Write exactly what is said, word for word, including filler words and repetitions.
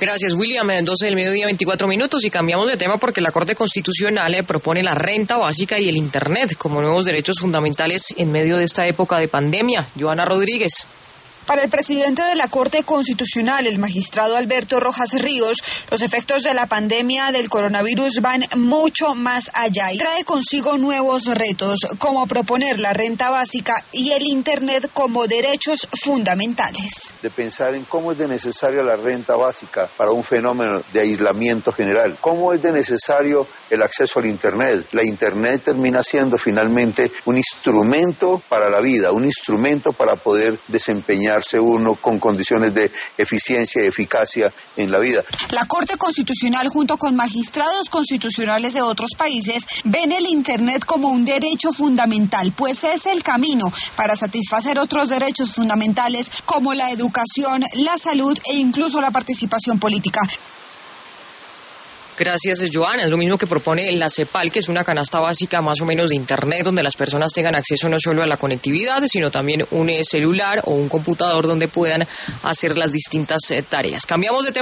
Gracias, William. doce del mediodía, veinticuatro minutos, y cambiamos de tema porque la Corte Constitucional eh, propone la renta básica y el Internet como nuevos derechos fundamentales en medio de esta época de pandemia. Joana Rodríguez. Para el presidente de la Corte Constitucional, el magistrado Alberto Rojas Ríos, los efectos de la pandemia del coronavirus van mucho más allá y trae consigo nuevos retos, como proponer la renta básica y el Internet como derechos fundamentales. De pensar en cómo es de necesaria la renta básica para un fenómeno de aislamiento general, cómo es de necesario el acceso al Internet. La Internet termina siendo finalmente un instrumento para la vida, un instrumento para poder desempeñar uno con condiciones de eficiencia y eficacia en la vida. La Corte Constitucional, junto con magistrados constitucionales de otros países, ven el Internet como un derecho fundamental, pues es el camino para satisfacer otros derechos fundamentales como la educación, la salud e incluso la participación política. Gracias, Joana. Es lo mismo que propone la CEPAL, que es una canasta básica más o menos de Internet, donde las personas tengan acceso no solo a la conectividad, sino también un celular o un computador donde puedan hacer las distintas tareas. Cambiamos de tema.